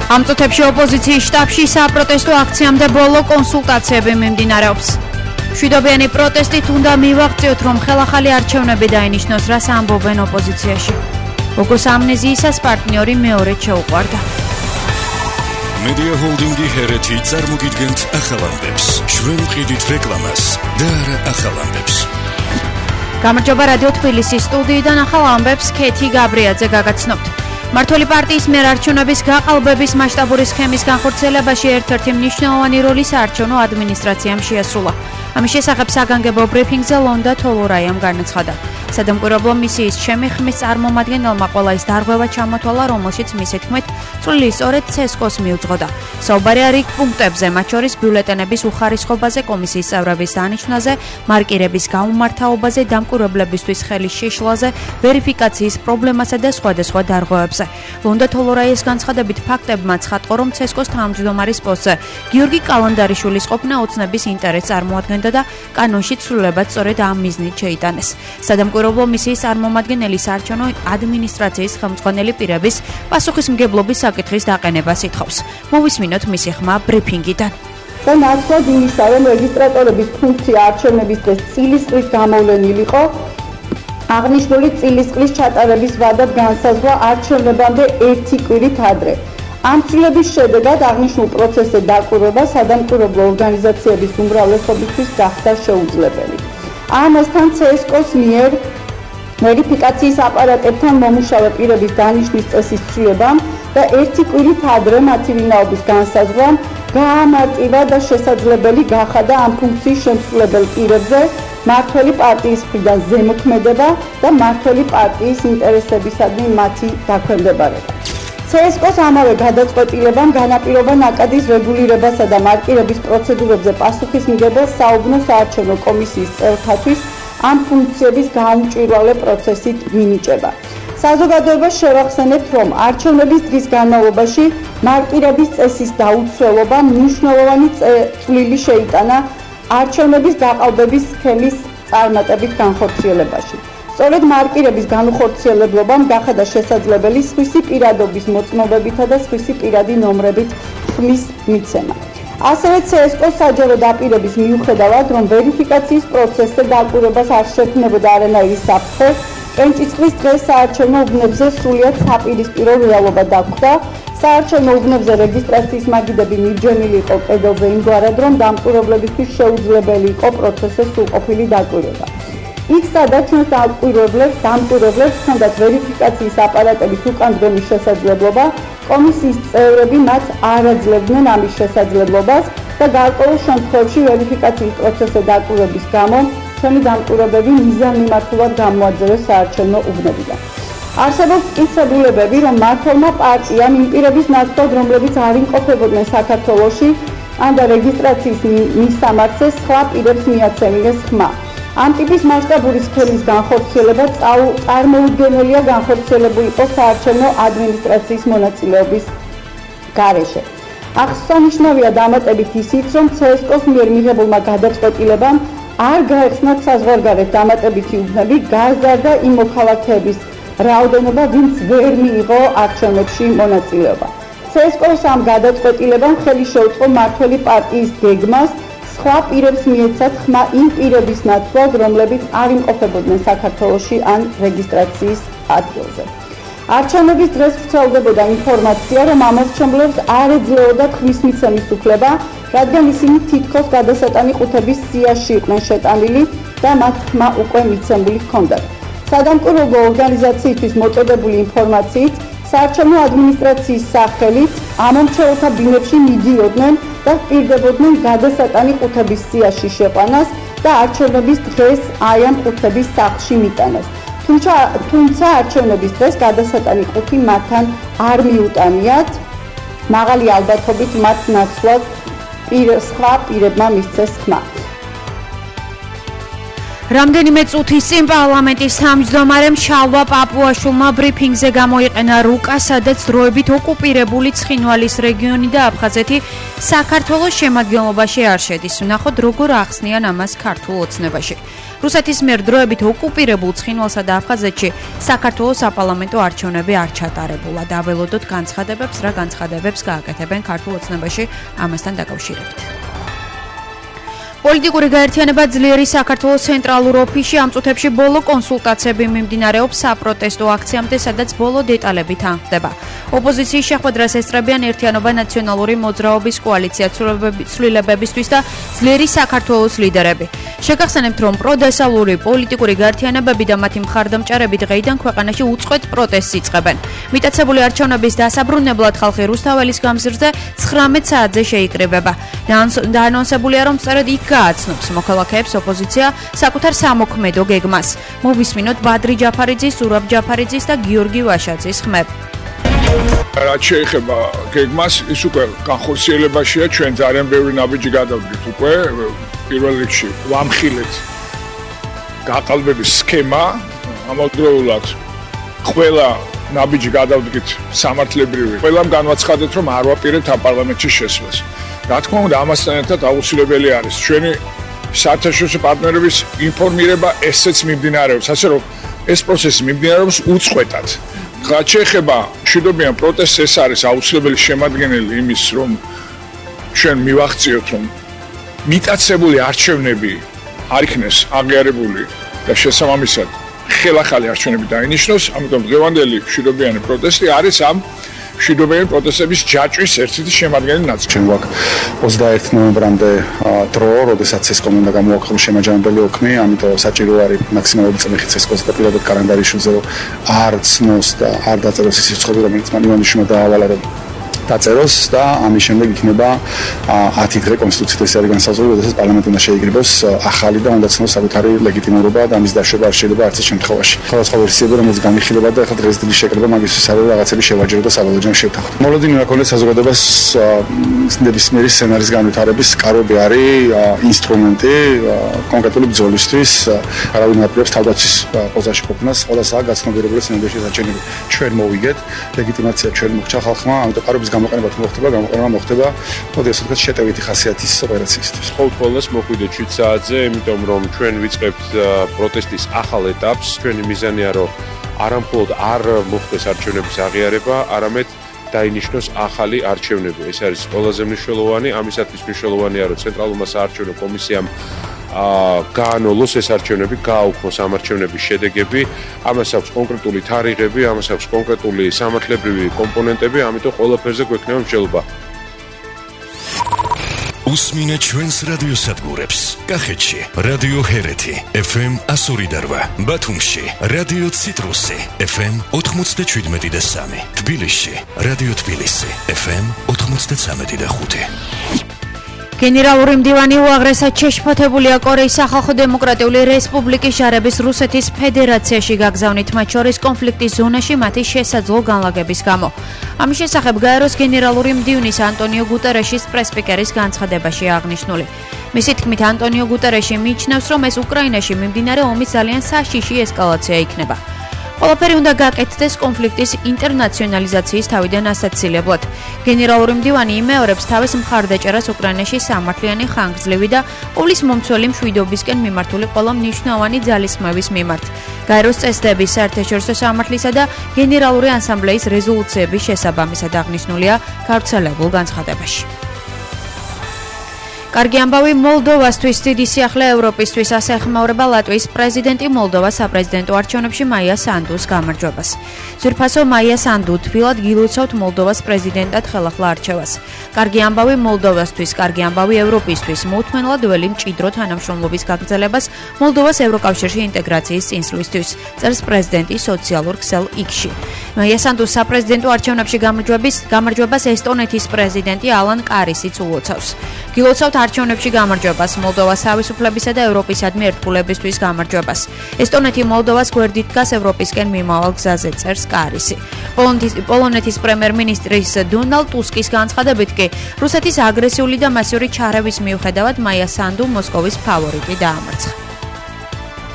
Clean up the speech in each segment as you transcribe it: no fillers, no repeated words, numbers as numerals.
ამ წუთებში ოპოზიციის შტაბში საპროტესტო აქციამდე ბოლო კონსულტაციები მიმდინარეობს. მშვიდობიანი პროტესტით უნდა მივაღწიოთ, რომ ხელახალი არჩევნები დაინიშნოს, რაც ამბობენ ოპოზიციაში. როგორც ამნეზიისას პარტნიორი მეორედ შეუყვარდა. Media Holding-ი ჰერეთი წარმოგიდგენთ ახალამდებს, შვენ ვყიდით რეკლამას და არა ახალამდებს. გამარჯობა რადიო თბილისის სტუდიიდან ახალ ამბებს ქეთი გაბრიაძე გაგაცნობთ. მმართველი პარტიის მიერ არჩევნების გაყალბების მასშტაბური სქემის განხორციელებაში ერთ-ერთი მნიშვნელოვანი როლი საარჩევნო ადმინისტრაციამ შეასრულა. ამის შესახებ საგანგებო ბრიფინგზე ლონდა თოლორაიამ განაცხადა. სადამკვირვებლო მისიის შემეხმის წარმომადგენელმა ყველა ის დარღვევა ჩამოთვალა, რომელშიც მისი თქმით წვლილი სწორედ ცესკოს მიუძღოდა. საუბარია რიგ პუნქტებზე, მათ შორის ბიულეტენების უხარისხობაზე, კომისიის წევრების დანიშვნაზე, მარკირების გაუმართავობაზე, დამკვირვებლებისთვის ხელის შეშლაზე, ვერიფიკაციის პრობლემასა და სხვადასხვა დარღვევებზე. ლონდა თოლორაიას განცხადებით ფაქტებმა ცხადყო, რომ ცესკოს თავმჯდომარის პოსტზე გიორგი კალანდარიშვილის ყოფნა ოცნების ინტერესს წარმოადგენდა და კანონში ცვლილებაც სწორედ ამ მიზნით შეიტანეს. სადამკვირვებლო მისიის წარმომადგენელი საარჩევნო ადმინისტრაციის ხელმძღვანელი პირების პასუხისმგებლობის საკითხის დაყენებას ითხოვს. მოვისმინოთ მისი ხმა ბრიფინგიდან. და ნაცვლად იმისა, რომ რეგისტრატორების ფუნქცია არჩევნების დღეს წილისყრის გამოვლენილიყო, აღნიშნული წილისყრის ჩატარების ვადად განსაზღვრა არჩევნებამდე 1 კვირით ადრე. ამ ცვლილების შედეგად აღნიშნულ პროცესზე დაკვირვება სადამკვირვებლო ორგანიზაციების უმრავლესობისთვის გახდა შეუძლებელი. ამასთან CSKOS მიერ ვერიფიკაციის აპარატებთან მომუშავე პირების დანიშვნის წესის ცვლილებამ და 1 კვირით ადრე მათი ვინაობის განსაზღვრამ გაამარტივა და შესაძლებელი გახადა ამ ფუნქციის შემსრულებელ პირებზე მმართველი პარტიის მხრიდან ზემოქმედება და მმართველი პარტიის ინტერესებისადმი მათი დაქვემდებარება. CSKOS ამავე გადაწყვეტილებამ განაპირობა ნაკადის რეგულირებასა და მარკირების პროცედურებზე პასუხისმგებელ საუბნო საარჩევნო კომისიის წევრთათვის ამ ფუნქციების გაუმჭვირვალე პროცესით მინიჭება. საზოგადოებას შევახსენებთ, რომ არჩევნების დღის განმავლობაში მარკირების წესის დაუცველობამ მნიშვნელოვანი წვლილი შეიტანა არჩევნების გაყალბების სქემის წარმატებით განხორციელებაში. სწორედ მარკირების განუხორციელებამ გახადა შესაძლებელი სხვისი პირადობის მოწმობებითა და სხვისი პირადი ნომრებით ხმის მიცემა. ასევე CSKOS საჯარო დაპირების მიუხედავად, რომ ვერიფიკაციის პროცესზე დაკვირვებას არ შექმნებოდა არანაირი საფრთხე, კენჭისყრის დღეს საარჩევნო უბნებზე სრულიად საპირისპირო რეალობა დაგვხდა. საარჩევნო უბნებზე რეგისტრაციის მაგიდები მიჯენილი იყო კედელზე იმგვარად, რომ დამკვირვებლებისთვის შეუძლებელი იყო პროცესზე სრულყოფილი დაკვირვება. იქ სადაც ჩვენს დამკვირვებლებს ჰქონდათ ვერიფიკაციის აპარატების უკანდგომის შესაძლებლობა, კომისიის წევრები მათ არ აძლევდნენ ამის შესაძლებლობას და გარკვეულ შემთხვევებში ვერიფიკაციის პროცესზე დაკვირვების გამო ჩვენი დამკვირვებლები მიზანმიმართულად გამოაძევეს საარჩევნო უბნებიდან. არსებობს მტკიცებულებები, რომ მმართველმა პარტიამ იმ პირების ნაცვლად, რომლებიც არ იმყოფებოდნენ საქართველოში, ან და რეგისტრაციის მისამართზე სხვა პირებს მიაცემინეს ხმა. ამ ტიპის მასშტაბური სქემის განხორციელება წარმოუდგენელია განხორციელებულიყო საარჩევნო ადმინისტრაციის მონაწილეობის გარეშე. აღსანიშნავია დამატებით ისიც, რომ CSKOS მიერ მიღებულმა გადაწყვეტილებამ არ გაეხსნათ საზღვარგარეთ დამატებითი უბნები, გაზარდა იმ მოქალაქეების რაოდენობა, ვინც ვერ მიიღო არჩევნებში მონაწილეობა. CSKOS ამ გადაწყვეტილებამ ხელი შეუწყო მმართველი პარტიის გეგმას სხვა პირებს მიეცათ ხმა იმ პირების ნაცვლად, რომლებიც არ იმყოფებოდნენ საქართველოში ან რეგისტრაციის ადგილზე. არჩევნების დღეს ვრცელდებოდა ინფორმაცია, რომ ამორჩევლებს არ ეძლეოდათ ხმის მიცემის უფლება, რადგან ისინი თითქოს გადასატანი ყუთების სიაში იყვნენ შეტანილი და მათ ხმა უკვე მიცემული ჰქონდათ. სადამკვირვებლო ორგანიზაციისთვის მოწოდებული ინფორმაციით, საარჩევნო ადმინისტრაციის სახელით ამომრჩეველთა ბინებში მიდიოდნენ და პირდებოდნენ გადასატანი ყუთების სიაში შეყვანას და არჩევნების დღეს აი ამ ყუთების სახლში მიტანას. თუმცა არჩევნების დღეს გადასატანი ყუთი მათთან არ მიუტანიათ, მაღალი ალბათობით მათ ნაცვლად სხვა პირებმა მისცეს ხმა. რამდენიმე წუთის წინ პარლამენტის თავმჯდომარემ შალვა პაპუაშვილმა ბრიფინგზე გამოიყენა რუკა, სადაც დროებით ოკუპირებული ცხინვალის რეგიონი და აფხაზეთი საქართველოს შემადგენლობაში არ შედის. ვნახოთ, როგორ ახსნიან ამას ქართულ ოცნებაში. რუსეთის მიერ დროებით ოკუპირებულ ცხინვალსა და აფხაზეთში საქართველოს საპარლამენტო არჩევნები არ ჩატარებულა. დაველოდოთ განცხადებებს, რა განცხადებებს გააკეთებენ ქართულ ოცნებაში ამასთან დაკავშირებით. პოლიტიკური გაერთიანება ძლიერი საქართველოს ცენტრალურ ოფისში ამ წუთებში ბოლო კონსულტაციები მიმდინარეობს საპროტესტო აქციამდე, სადაც ბოლო დეტალები თანხდება. ოპოზიციის შეხვედრას ესწრებიან ერთიანობა ნაციონალური მოძრაობის კოალიცია ცვლილებებისთვის და ძლიერი საქართველოს ლიდერები. შეგახსენებთ, რომ პროდესალური პოლიტიკური გაერთიანებები და მათი მხარდამჭერები დღეიდან ქვეყანაში უწყვეტ პროტესტს იწყებენ. მიტაცებული არჩევნების დასაბრუნებლად ხალხი რუსთაველის გამზირზე 19 საათზე შეიკრიბება. დაანონსებულია, რომ სწორედ იქ გააცნობს მოქალაქეებს ოპოზიცია საკუთარ სამოქმედო გეგმას. მოვისმინოთ ბადრი ჯაფარიძის, ზურაბ ჯაფარიძის და გიორგი ვაშაძის ხმები. რაც შეეხება გეგმას, ის უკვე განხორციელებაშია, ჩვენ ძალიან ბევრი ნაბიჯი გადავდგით უკვე. პირველ რიგში ვამხილეთ გაყალბების სქემა, ამავდროულად ყველა ნაბიჯი გადავდგით სამართლებრივი. ყველამ განვაცხადეთ, რომ არ ვაპირებთ პარლამენტში შესვლას. რა თქმა უნდა, ამასთან ერთად აუცილებელი არის ჩვენი საერთაშორისო პარტნიორების ინფორმირება, ესეც მიმდინარეობს, ასე რომ ეს პროცესი მიმდინარეობს უწყვეტად. რაც შეეხება მშვიდობიან პროტესტს, ეს არის აუცილებელი შემადგენელი იმის, რომ ჩვენ მივახციოთ, რომ მიტაცებული არჩევნები არ იქნეს აღიარებული და შესაბამისად ხელახალი არჩევნები დაინიშნოს, ამიტომ დღევანდელი მშვიდობიანი პროტესტი არის ამ მშვიდობიანი პროტესტების ჯაჭვის ერთ-ერთი შემადგენელი ნაწილი. ჩვენ გვაქვს 21 ნოემბრამდე დრო, როდესაც ეს კომენდა გამოაქვეყნეს შემაჯამებელი ოქმი, ამიტომ საჭირო არის მაქსიმალური წამი ცესკოს და პირადად კალენდარიშულზე რომ არ ცნოს და არ დაწეროს ის რიცხვები, რომელიც მან ივანიშვილმა დაავალა, რომ დაწეროს და ამის შემდეგ იქნება 10 დღე კონსტიტუციით ეს არის განსაზღვრული, როდესაც პარლამენტი უნდა შეიკრიბოს ახალი და უნდა ცნოს საკუთარი ლეგიტიმურობა და ამის დაშვება არ შეიძლება არც შემთხვევაში. სხვადასხვა ვერსიები, რომელიც განიხილება და ახლა დღეს დილის შეკრება მაგისთვის არის რაღაცები შევაჯერო და საბოლოოდ შევთანხმდით. მოლოდინი რა ქონდეს საზოგადოებას ნებისმიერი სცენარის განვითარების სკარები არის ინსტრუმენტი კონკრეტული ბრძოლისთვის, არავინ აპირებს თავდაცვის პოზაში ყოფნას, ყველასაა გაცნობიერებული სცენარებში საჩენები. ჩვენ მოვიგეთ, ლეგიტიმაცია ჩვენ მოხდა ხალხმა, ამიტომ კარობის გამოყენება მოხდება, მოდი ასე ვთქვათ, შეტევითი ხასიათის ოპერაციისთვის. ყოველდღიურად მოხვიდეთ 7 საათზე, იმიტომ რომ ჩვენ ვიწყებთ პროტესტის ახალ ეტაპს. ჩვენი მიზანია, რომ არამხოლოდ არ მოხდეს არჩევნების აღიარება, არამედ დაინიშნოს ახალი არჩევნები. ეს არის ყველაზე მნიშვნელოვანი, ამისათვის მნიშვნელოვანია, რომ ცენტრალურმა საარჩევნო კომისიამ გაანოლოს ეს არჩევნები, გააუქმოს ამ არჩევნების შედეგები, ამას აქვს კონკრეტული თარიღები, ამას აქვს კონკრეტული სამართლებრივი კომპონენტები, ამიტომ ყველაფერზე გვექნება მსჯელობა. უსმინეთ ჩვენს რადიოსადგურებს. კახეთში რადიო ჰერეთი FM 102.8, ბათუმში რადიო ციტრუსი FM 97.3, თბილისში რადიო თბილისი FM 93.5. გენერალური მდივანი უაღრესად შეშფოთებულია კორეის სახალხო დემოკრატიული რესპუბლიკის ჟარების რუსეთის ფედერაციაში გაგზავნით, მათ შორის კონფლიქტის ზონაში მათი შესაძლო განლაგების გამო. ამის შესახებ გაეროს გენერალური მდივნის ანტონიო გუტერეშის პრესპიკერის განცხადებაში აღნიშნული. მისი თქმით, ანტონიო გუტერეში მიიჩნევს, რომ ეს უკრაინაში მიმდინარე ომის ძალიან საშიში ესკალაცია იქნება. ყველაფერი უნდა გაკეთდეს კონფლიქტის ინტერნაციონალიზაციის თავიდან ასაცილებლად. გენერალური მდივანი იმეორებს თავის მხარდაჭერას უკრაინაში სამართლიანი, ხანგრძლივი და ყოვლის მომცველი მშვიდობისკენ მიმართული ყველა მნიშვნელოვანი ძალისხმევის მიმართ. გაეროს წესდების, საერთაშორისო სამართლისა და გენერალური ასამბლეის რეზოლუციების შესაბამისად აღნიშნულია გავრცელებულ განცხადებაში. კარგი ამბავი მოლდოვასთვის, დიდი სიახლე ევროპისთვის, ასე ეხმაურება ლატვიის პრეზიდენტი მოლდოვას საპრეზიდენტო არჩევნებში მაია სანდუს გამარჯვებას. ძვირფასო მაია სანდუ თბილად გილოცავთ მოლდოვას პრეზიდენტად ხელახლა არჩევას. კარგი ამბავი მოლდოვასთვის, კარგი ამბავი ევროპისთვის, მოუთმენლად ველი მჭიდრო თანამშრომლობის გაგრძელებას მოლდოვას ევროკავშირში ინტეგრაციის წინსვლისთვის, წერს პრეზიდენტი სოციალურ ქსელ X-ში. მაია სანდუს საპრეზიდენტო არჩევნებში გამარჯვებას ესტონეთის პრეზიდენტი ალან კარისიც ულოცავს. გილოცავთ არჩევნებში გამარჯვებას, მოლდოვას თავისუფლებისა და ევროპისადმი ერთგულებისთვის გამარჯვებას. ესტონეთი მოლდოვას გვერდით დგას ევროპისკენ მიმავალ გზაზე, წერს კარისი. პოლონეთის პრემიერ-მინისტრის დონალდ ტუსკის განცხადებით კი, რუსეთის აგრესიული და მასიური ჩარევის მიუხედავად მაია სანდუ მოსკოვის ფავორიტი დაამარცხა.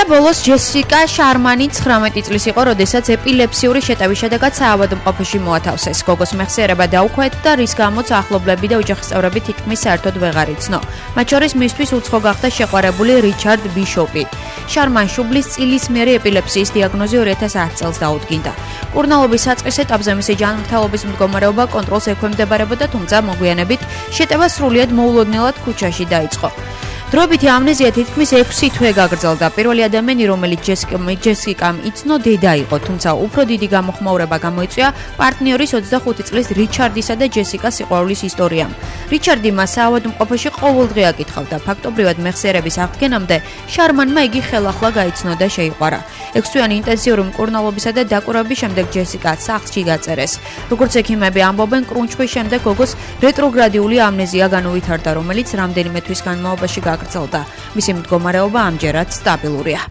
ბოლოს ჯესიკა შარმანი 19 წლის იყო, როდესაც ეპილეფსიური შეტევის შედეგად საავადმყოფოში მოათავსეს. გოგოს მეხსიერება დაუქვეთ და რის გამოც ახლობლები და ოჯახის წევრები თითქმის საერთოდ ვეღარ იცნო. მათ შორის მისთვის უცხო გახდა შეყვარებული რიჩარდ ბიშოპი. შარმან შუბლის წილისმიერი ეპილეფსიის დიაგნოზი 2010 წელს დაუდგინდა. კურნალობის საწყის ეტაპზე მისი ჯანმრთელობის მდგომარეობა კონტროლს ექვემდებარებოდა, თუმცა მოგვიანებით შეტევა სრულიად მოულოდნელად ქუჩაში დაიწყო. დროებითი ამნეზია თითქმის 6 თვე გაგრძელდა. პირველი ადამიანი, რომელიც ჯესიკამ იცნო, დედა იყო, თუმცა უფრო დიდი გამოხმაურება გამოიწვია პარტნიორის 25 წლის რიჩარდისა და ჯესიკას სიყვარულის ისტორიამ. რიჩარდი მას საავადმყოფოში ყოველდღე აკითხავდა. ფაქტობრივად მეხსიერების აღდგენამდე შარმანმა იგი ხელახლა გაიცნო და შეიყვარა. 6 თვიანი ინტენსიური მკურნალობისა და დაკვირვების შემდეგ ჯესიკა სახლში გაწერეს. როგორც ექიმები ამბობენ, კრუნჩხვის შემდეგ გოგოს რეტროგრადიული ამნეზია განუვითარდა, რომელიც რამდენიმე თვის განმავლობაში გაგრძელდა. მისი მდგომარეობა ამჯერად სტაბილურია.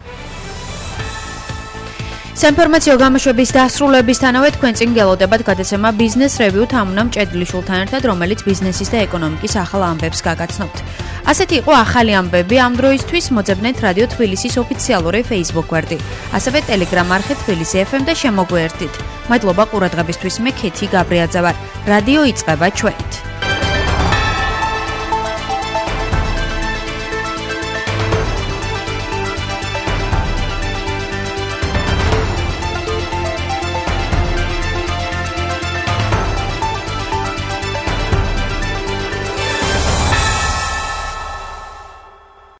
საინფორმაციო გამოშვების დასრულებისთანავე თქვენ წინ გელოდებათ გადაცემა Business Review თამუნამ ჭედლიშვილთან ერთად, რომელიც ბიზნესის და ეკონომიკის ახალ ამბებს გაგაცნობთ. ასეთი იყო ახალი ამბები ამ დროისთვის. მოძებნეთ რადიო თბილისის ოფიციალური Facebook გვერდი, ასევე Telegram არხი თბილისი FM და შემოგვიერთდით. მადლობა ყურადღებისთვის. მე ქეთი გაბრიაძე ვარ. რადიო იწყება ჩვენით.